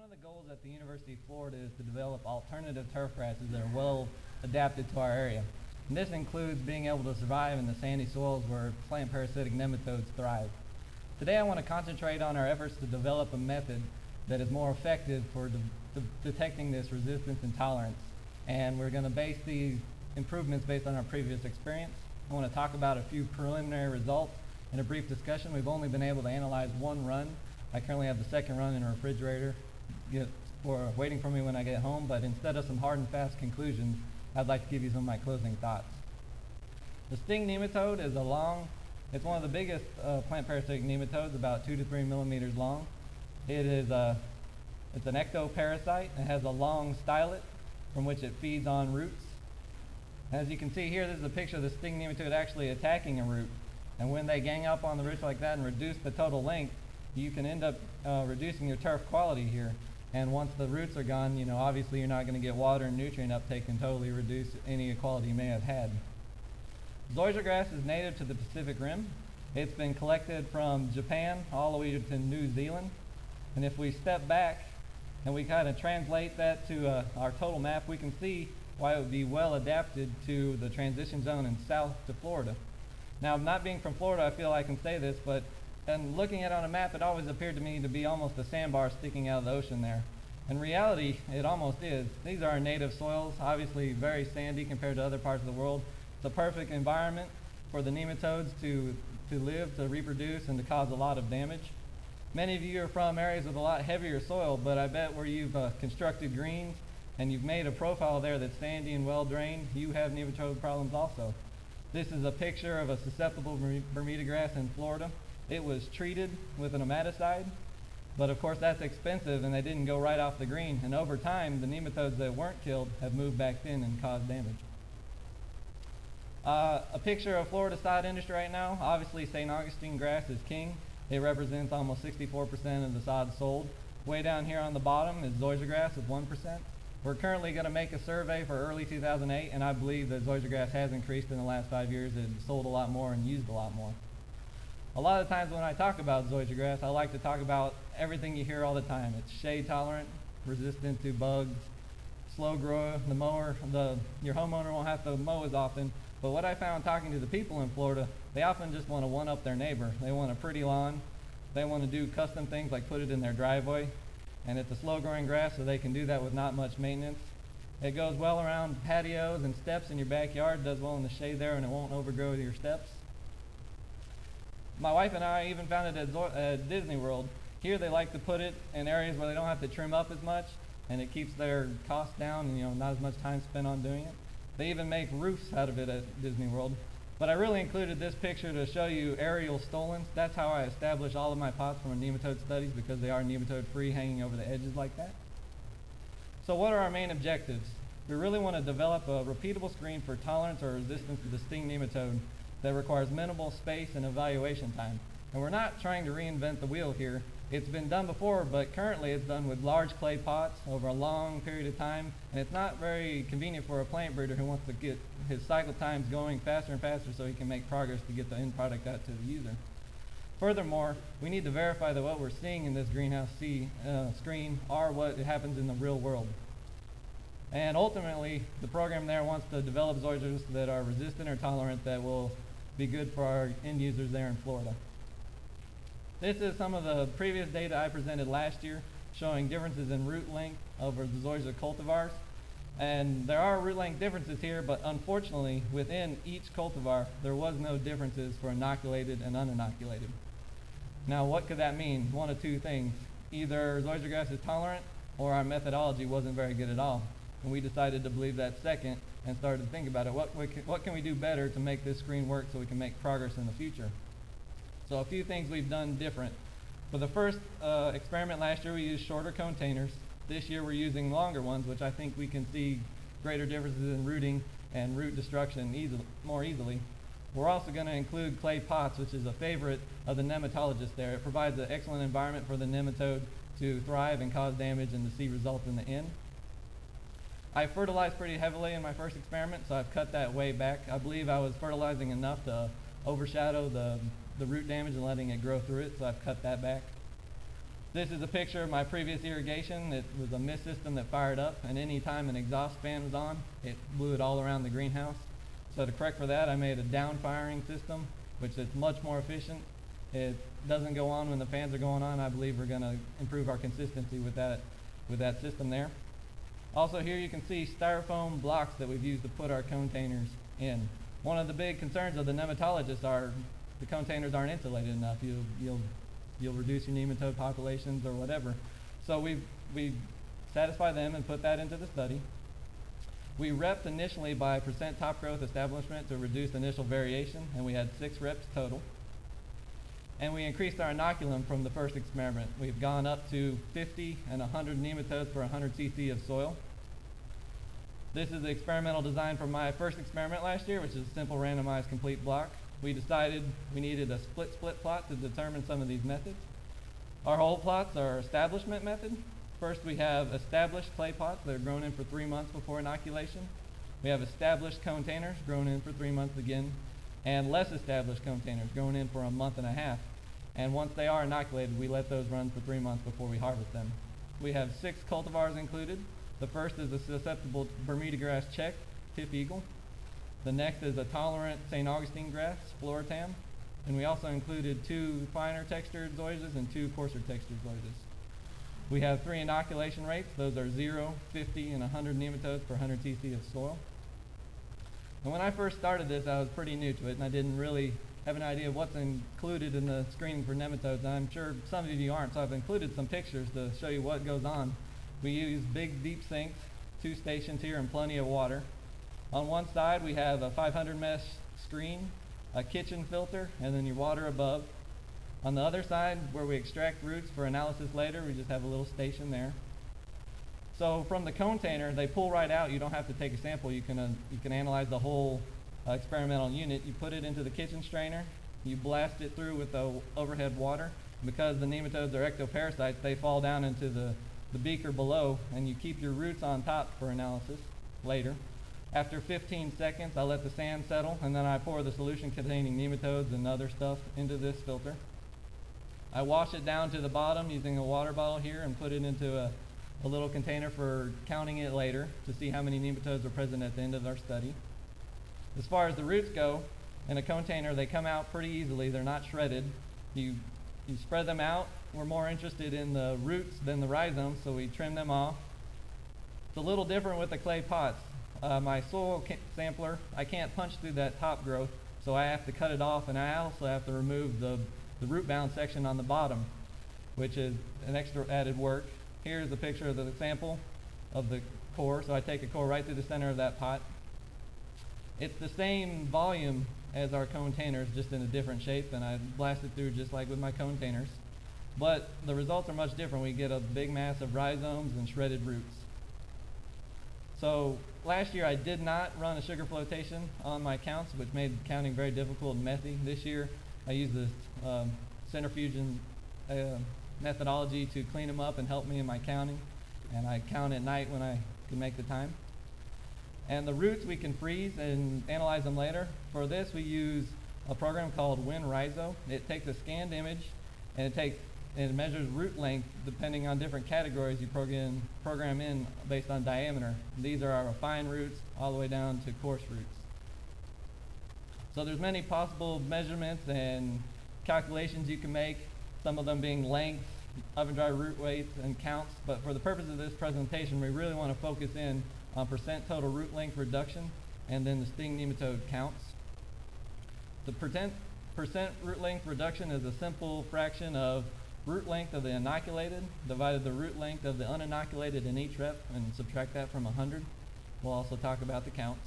of the goals at the University of Florida is to develop alternative turf grasses that are well adapted to our area. And this includes being able to survive in the sandy soils where plant parasitic nematodes thrive. Today I want to concentrate on our efforts to develop a method that is more effective for detecting this resistance and tolerance. And we're going to base these improvements based on our previous experience. I want to talk about a few preliminary results. In a brief discussion, we've only been able to analyze one run. I currently have the second run in a refrigerator waiting for me when I get home, but instead of some hard and fast conclusions, I'd like to give you some of my closing thoughts. The sting nematode is it's one of the biggest plant parasitic nematodes, about 2 to 3 millimeters long. It's an ectoparasite. It has a long stylet from which it feeds on roots. As you can see here, this is a picture of the sting nematode actually attacking a root. And when they gang up on the roots like that and reduce the total length, you can end up reducing your turf quality here. And once the roots are gone, obviously you're not going to get water and nutrient uptake and totally reduce any quality you may have had. Zoysia grass is native to the Pacific Rim. It's been collected from Japan all the way to New Zealand. And if we step back and we kind of translate that to our total map, we can see why it would be well adapted to the transition zone in south to Florida. Now, not being from Florida, I feel I can say this, but looking at it on a map, it always appeared to me to be almost a sandbar sticking out of the ocean there. In reality, it almost is. These are our native soils, obviously very sandy compared to other parts of the world. It's a perfect environment for the nematodes to live, to reproduce, and to cause a lot of damage. Many of you are from areas with a lot heavier soil, but I bet where you've constructed greens and you've made a profile there that's sandy and well drained, you have nematode problems also. This is a picture of a susceptible Bermuda grass in Florida. It was treated with a nematicide, but of course that's expensive and they didn't go right off the green. And over time, the nematodes that weren't killed have moved back in and caused damage. A picture of Florida sod industry right now. Obviously, St. Augustine grass is king. It represents almost 64% of the sod sold. Way down here on the bottom is zoysia grass with 1%. We're currently going to make a survey for early 2008, and I believe that zoysia grass has increased in the last 5 years. It's sold a lot more and used a lot more. A lot of times when I talk about zoysia grass, I like to talk about everything you hear all the time. It's shade tolerant, resistant to bugs, slow grower. Your homeowner won't have to mow as often. But what I found talking to the people in Florida, they often just want to one-up their neighbor. They want a pretty lawn. They want to do custom things like put it in their driveway. And it's a slow-growing grass, so they can do that with not much maintenance. It goes well around patios and steps in your backyard, does well in the shade there, and it won't overgrow your steps. My wife and I even found it at Disney World. Here they like to put it in areas where they don't have to trim up as much, and it keeps their costs down and not as much time spent on doing it. They even make roofs out of it at Disney World. But I really included this picture to show you aerial stolons. That's how I establish all of my pots from nematode studies, because they are nematode free, hanging over the edges like that. So what are our main objectives? We really want to develop a repeatable screen for tolerance or resistance to the sting nematode that requires minimal space and evaluation time. And we're not trying to reinvent the wheel here. It's been done before, but currently it's done with large clay pots over a long period of time, and it's not very convenient for a plant breeder who wants to get his cycle times going faster and faster so he can make progress to get the end product out to the user. Furthermore, we need to verify that what we're seeing in this greenhouse screen are what happens in the real world. And ultimately, the program there wants to develop zoysias that are resistant or tolerant that will be good for our end users there in Florida. This is some of the previous data I presented last year showing differences in root length over the zoysia cultivars. And there are root length differences here, but unfortunately within each cultivar there was no differences for inoculated and uninoculated. Now what could that mean? One of two things. Either zoysia grass is tolerant or our methodology wasn't very good at all. And we decided to believe that second and started to think about it. What can we do better to make this screen work so we can make progress in the future? So a few things we've done different. For the first experiment last year, we used shorter containers. This year we're using longer ones, which I think we can see greater differences in rooting and root destruction more easily. We're also going to include clay pots, which is a favorite of the nematologist there. It provides an excellent environment for the nematode to thrive and cause damage and to see results in the end. I fertilized pretty heavily in my first experiment, so I've cut that way back. I believe I was fertilizing enough to overshadow the root damage and letting it grow through it, so I've cut that back. This is a picture of my previous irrigation. It was a mist system that fired up, and any time an exhaust fan was on, it blew it all around the greenhouse. So to correct for that, I made a down firing system, which is much more efficient. It doesn't go on when the fans are going on. I believe we're going to improve our consistency with that system there. Also here you can see styrofoam blocks that we've used to put our containers in. One of the big concerns of the nematologists are the containers aren't insulated enough. You'll reduce your nematode populations or whatever. So we satisfy them and put that into the study. We repped initially by percent top growth establishment to reduce initial variation, and we had 6 reps total. And we increased our inoculum from the first experiment. We've gone up to 50 and 100 nematodes per 100 cc of soil. This is the experimental design for my first experiment last year, which is a simple randomized complete block. We decided we needed a split plot to determine some of these methods. Our whole plots are establishment method. First we have established clay pots that are grown in for 3 months before inoculation. We have established containers grown in for 3 months again, and less established containers grown in for a month and a half. And once they are inoculated, we let those run for 3 months before we harvest them. We have 6 cultivars included. The first is a susceptible Bermuda grass check, tip eagle. The next is a tolerant St. Augustine grass, Floritam. And we also included 2 finer textured zoysias and 2 coarser textured zoysias. We have 3 inoculation rates. Those are 0, 50, and 100 nematodes per 100 cc of soil. And when I first started this, I was pretty new to it, and I didn't really have an idea of what's included in the screening for nematodes. And I'm sure some of you aren't, so I've included some pictures to show you what goes on. We use big, deep sinks, 2 stations here, and plenty of water. On one side, we have a 500 mesh screen, a kitchen filter, and then your water above. On the other side, where we extract roots for analysis later, we just have a little station there. So from the container, they pull right out. You don't have to take a sample. You can analyze the whole experimental unit. You put it into the kitchen strainer. You blast it through with the overhead water. Because the nematodes are ectoparasites, they fall down into the beaker below, and you keep your roots on top for analysis later. After 15 seconds, I let the sand settle, and then I pour the solution containing nematodes and other stuff into this filter. I wash it down to the bottom using a water bottle here and put it into a little container for counting it later to see how many nematodes are present at the end of our study. As far as the roots go, in a container they come out pretty easily. They're not shredded. You spread them out. We're more interested in the roots than the rhizomes, so we trim them off. It's a little different with the clay pots. My soil sampler, I can't punch through that top growth, so I have to cut it off, and I also have to remove the root bound section on the bottom, which is an extra added work. Here's a picture of the sample of the core, so I take a core right through the center of that pot. It's the same volume as our containers, just in a different shape, and I blast it through just like with my containers. But the results are much different. We get a big mass of rhizomes and shredded roots. So last year I did not run a sugar flotation on my counts, which made counting very difficult and messy. This year I used this centrifusion methodology to clean them up and help me in my counting. And I count at night when I can make the time. And the roots we can freeze and analyze them later. For this we use a program called WinRhizo. It takes a scanned image and it measures root length depending on different categories you program in based on diameter. These are our fine roots all the way down to coarse roots. So there's many possible measurements and calculations you can make, some of them being length, oven dry root weights, and counts. But for the purpose of this presentation, we really want to focus in on percent total root length reduction and then the sting nematode counts. The percent root length reduction is a simple fraction of root length of the inoculated divided the root length of the uninoculated in each rep, and subtract that from 100. We'll also talk about the counts.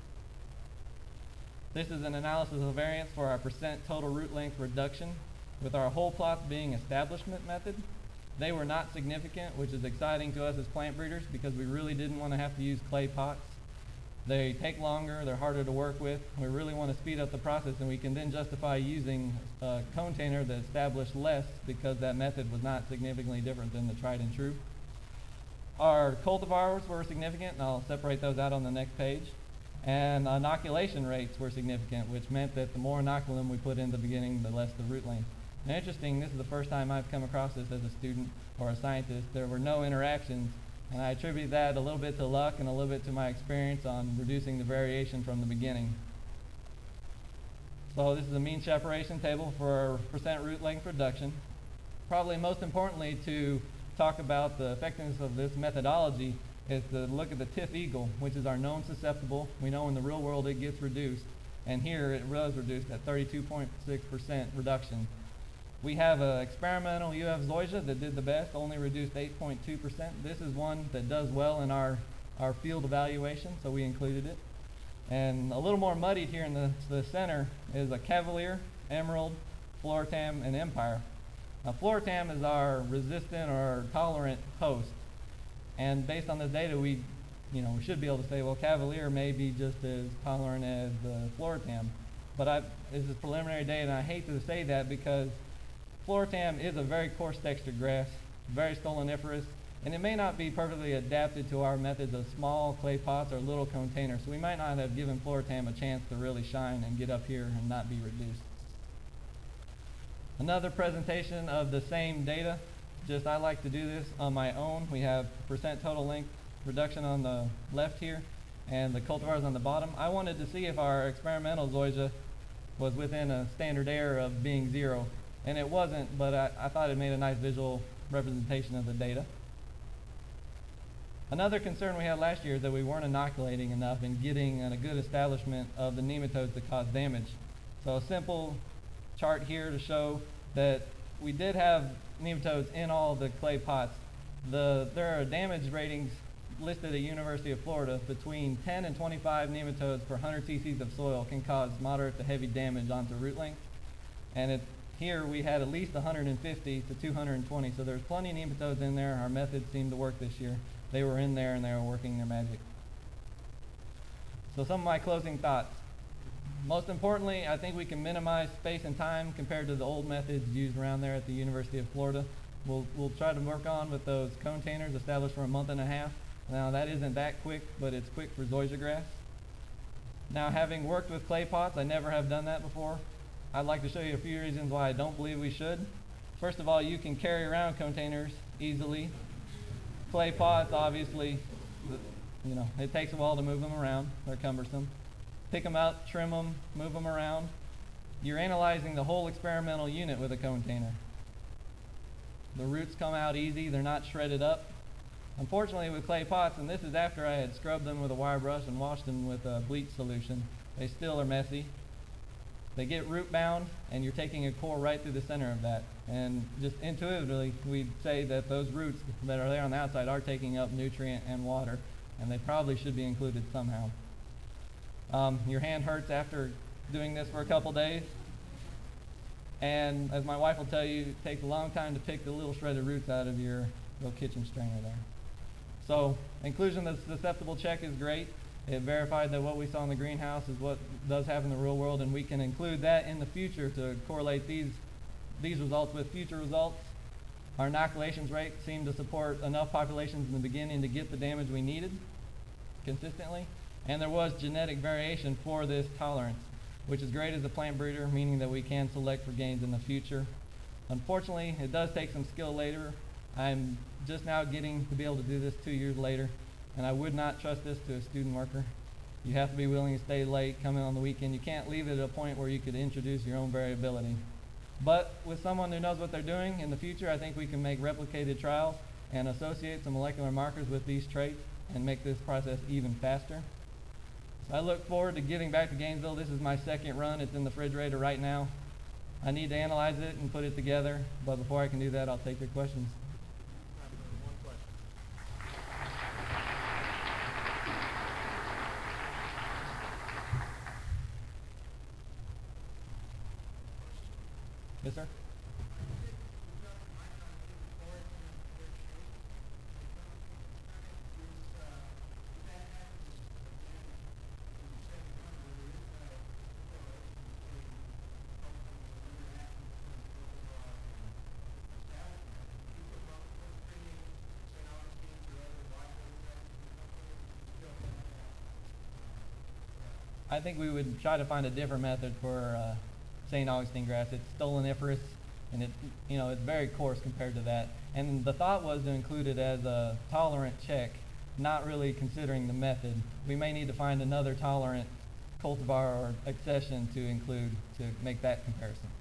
This is an analysis of variance for our percent total root length reduction, with our whole plots being establishment method. They were not significant, which is exciting to us as plant breeders because we really didn't want to have to use clay pots. They take longer, they're harder to work with. We really want to speed up the process, and we can then justify using a container that established less because that method was not significantly different than the tried and true. Our cultivars were significant, and I'll separate those out on the next page. And inoculation rates were significant, which meant that the more inoculum we put in the beginning, the less the root length. Now, interesting, this is the first time I've come across this as a student or a scientist. There were no interactions, and I attribute that a little bit to luck and a little bit to my experience on reducing the variation from the beginning. So this is a mean separation table for percent root length reduction. Probably most importantly, to talk about the effectiveness of this methodology is to look at the TIF-Eagle, which is our known susceptible. We know in the real world it gets reduced, and here it was reduced at 32.6% reduction. We have an experimental UF zoysia that did the best, only reduced 8.2%. This is one that does well in our field evaluation, so we included it. And a little more muddied here in the center is a Cavalier, Emerald, Floratam, and Empire. Now, Floratam is our resistant or tolerant host. And based on this data, we should be able to say, well, Cavalier may be just as tolerant as the Floratam. But this is preliminary data, and I hate to say that because Floratam is a very coarse textured grass, very stoloniferous, and it may not be perfectly adapted to our methods of small clay pots or little containers. So we might not have given Floratam a chance to really shine and get up here and not be reduced. Another presentation of the same data. Just I like to do this on my own. We have percent total length reduction on the left here and the cultivars on the bottom. I wanted to see if our experimental zoysia was within a standard error of being 0. And it wasn't, but I thought it made a nice visual representation of the data. Another concern we had last year is that we weren't inoculating enough and getting a good establishment of the nematodes that cause damage. So a simple chart here to show that we did have nematodes in all the clay pots. There are damage ratings listed at University of Florida between 10 and 25 nematodes per 100 cc's of soil can cause moderate to heavy damage onto root length. And here we had at least 150 to 220, so there's plenty of nematodes in there. Our methods seemed to work this year. They were in there and they were working their magic. So some of my closing thoughts. Most importantly, I think we can minimize space and time compared to the old methods used around there at the University of Florida. We'll try to work on with those containers established for a month and a half. Now that isn't that quick, but it's quick for zoysia grass. Now, having worked with clay pots, I never have done that before. I'd like to show you a few reasons why I don't believe we should. First of all, you can carry around containers easily. Clay pots, obviously, it takes a while to move them around. They're cumbersome. Pick them out, trim them, move them around. You're analyzing the whole experimental unit with a container. The roots come out easy. They're not shredded up. Unfortunately, with clay pots, and this is after I had scrubbed them with a wire brush and washed them with a bleach solution, they still are messy. They get root bound, and you're taking a core right through the center of that. And just intuitively, we'd say that those roots that are there on the outside are taking up nutrient and water, and they probably should be included somehow. Your hand hurts after doing this for a couple days. And as my wife will tell you, it takes a long time to pick the little shredded roots out of your little kitchen strainer there. So inclusion of the susceptible check is great. It verified that what we saw in the greenhouse is what does happen in the real world, and we can include that in the future to correlate these results with future results. Our inoculations rate seemed to support enough populations in the beginning to get the damage we needed consistently. And there was genetic variation for this tolerance, which is great as a plant breeder, meaning that we can select for gains in the future. Unfortunately, it does take some skill later. I'm just now getting to be able to do this 2 years later, and I would not trust this to a student worker. You have to be willing to stay late, come in on the weekend. You can't leave it at a point where you could introduce your own variability. But with someone who knows what they're doing in the future, I think we can make replicated trials and associate some molecular markers with these traits and make this process even faster. I look forward to getting back to Gainesville. This is my second run. It's in the refrigerator right now. I need to analyze it and put it together, but before I can do that, I'll take your questions. Yes, sir? I think we would try to find a different method for St. Augustine grass. It's stoloniferous. and it's very coarse compared to that. And the thought was to include it as a tolerant check, not really considering the method. We may need to find another tolerant cultivar or accession to include to make that comparison.